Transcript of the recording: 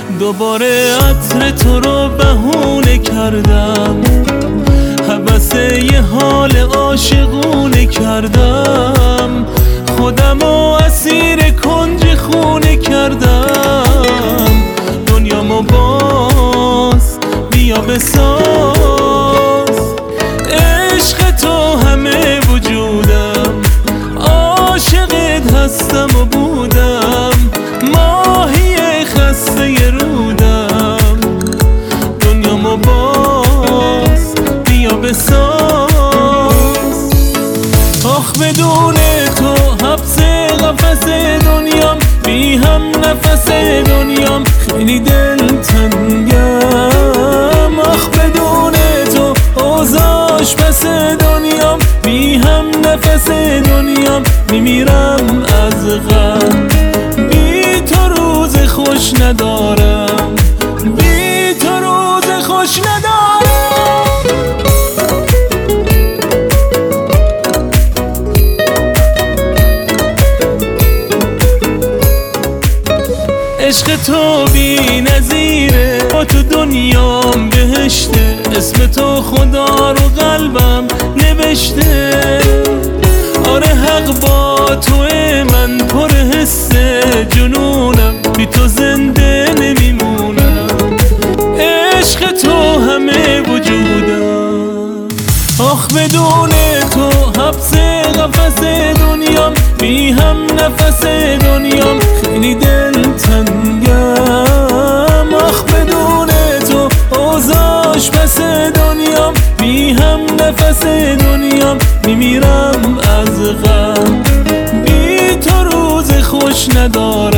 دوباره عطر تو رو بهونه کردم، هوس یه حال عاشقونه کردم، خودمو اسیر کنج خونه کردم. دنیامو باز بیا بساز، عشق تو همه وجودم، عاشقت هستم و بودم، ماهی خسته رودم. دنیامو باز بیا بساز، آخ بدون تو حبس قفس دنیام، بی هم نفس دنیام خیلی دلتنگم. آخ بدون تو اوضاعش پس دنیام، بی هم نفس دنیام میمیرم از غم. بی تو روز خوش ندارم، بی تو روز خوش ندارم. عشق تو بی نظیره، با تو دنیام بهشته، اسم تو خدا رو قلبم نوشته. آره حق با توه، من پر حسه جنونم، بی تو زنده نمیمونم. عشق تو همه وجودم، آخ بدون تو حبس قفس دنیام، بی هم نفس دنیام خیلی دلتنگم. آخ بدون تو اوضاعش پس دنیام، بی هم نفس دنیام میمیرم از غم. بی تو روز خوش ندارم.